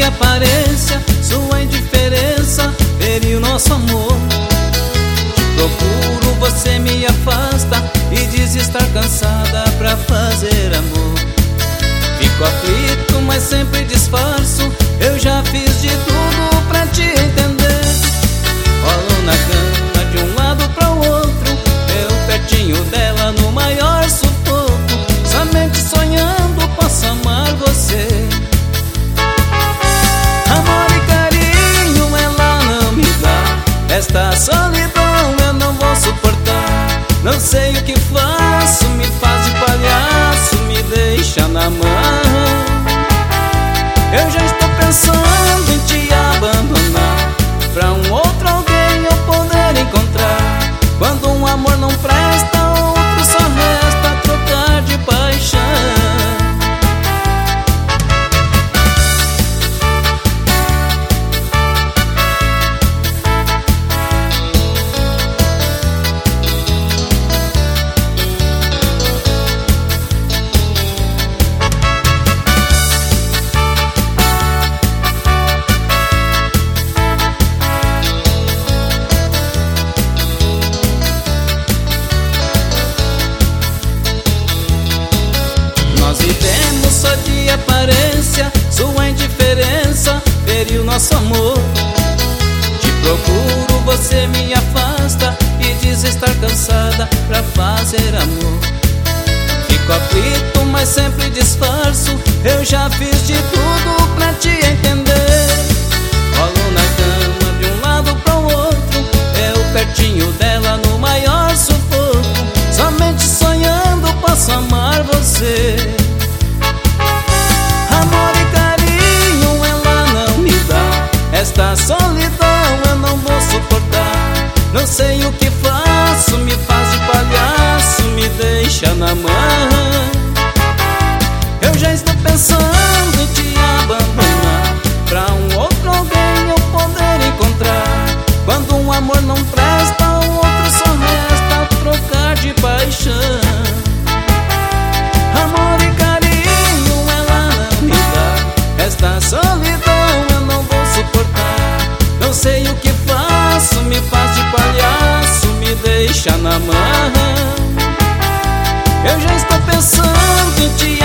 aparência, sua indiferença feriu nosso amor. Te procuro, você me afasta e diz estar cansada pra fazer amor. Fico aflito, mas sempre disfarço, eu já fiz de tudo pra te entender. Rolo na cama de um lado pra o outro, eu pertinho dela no maior sufoco. Somente sonhando posso amar você. Amor e carinho ela não me dá, esta solidão eu não vou suportar. Não sei o que faço, me faz de palhaço, me deixa na mão. Eu já estou pensando em te abandonar, pra um outro alguém eu poder encontrar. Quando um amor não presta, outro só resta trocar de paixão. Vivemos só de aparência, sua indiferença feriu nosso amor. Te procuro, você me afasta e diz estar cansada pra fazer amor. Fico aflito, mas sempre disfarço, eu já fiz de tudo pra te entender. Rolo na cama de um lado pra o outro, eu pertinho dela no maior sufoco. Somente sonhando posso amar você. Amor e carinho ela não me dá, esta solidão eu não vou suportar. Não sei o que faço, me faz de palhaço, me deixa na mão. Eu já estou pensando em te abandonar, pra um outro alguém eu poder encontrar. Quando um amor não presta, o outro só resta trocar de paixão. Amor e carinho ela não me dá, esta solidão eu não vou suportar. Não sei o que faço, me faz de palhaço, me deixa na mão. Eu já estou pensando em te